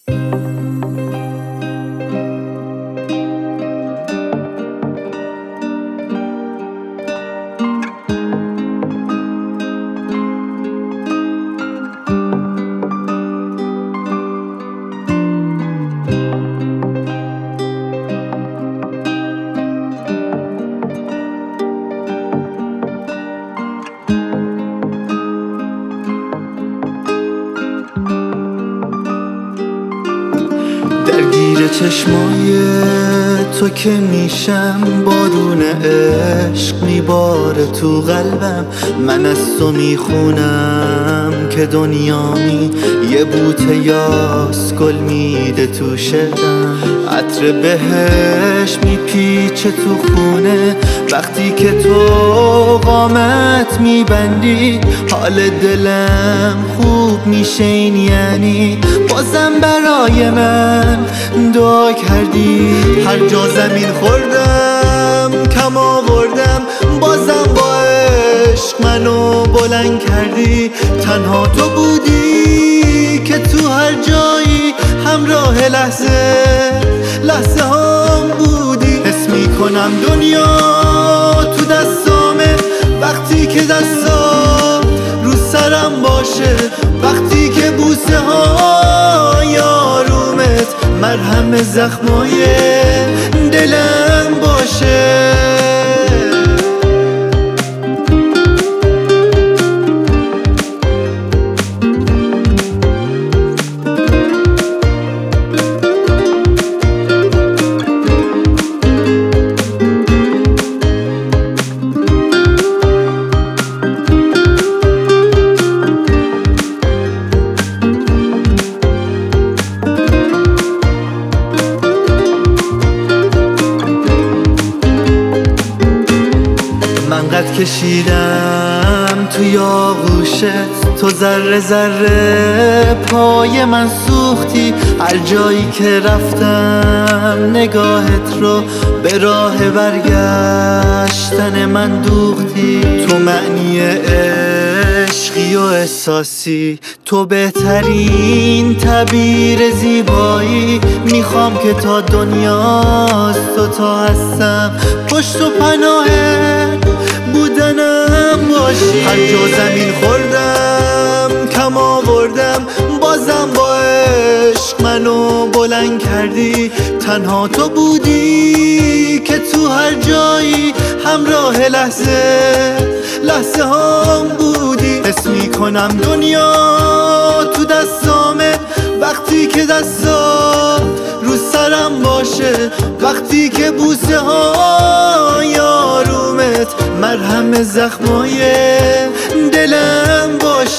درگیر چشمای تو که میشم، بارون عشق میباره تو قلبم. من از تو میخونم که دنیامی یه بوته یاس گل میده تو شعرم. عطر بهش میپیچه تو خونه وقتی که تو قامت میبندی. حال دلم خوب میشه، این یعنی بازم برای من دعا کردی. هر جا زمین خوردم کم آوردم، بازم با عشق منو بلند کردی. تنها تو بودی که تو هر جایی همراه لحظه هم بودی. حس میکنم دنیا تو دستامه وقتی که دستا رو سرم باشه. وقتی که بوسه های آرومت مرهم زخمای دلم باشه. من قد کشیدم توی آغوشت، تو ذره ذره پای من سوختی. هر جایی که رفتم نگاهت رو به راه برگشتن من دوختی. تو معنی عشقی و احساسی، تو بهترین تعبیر زیبایی. میخوام که تا دنیاست تو تا هستم پشت و پناهت بودنم باشی. هر جا زمین خوردم کم آوردم، بازم با عشق منو بلند کردی. تنها تو بودی که تو هر جایی همراه لحظه هم بودی. حس میکنم دنیا تو دستامه وقتی که دستا رو سرم باشه. وقتی که بوسه های آرومت مرهم زخمای دلم باشه.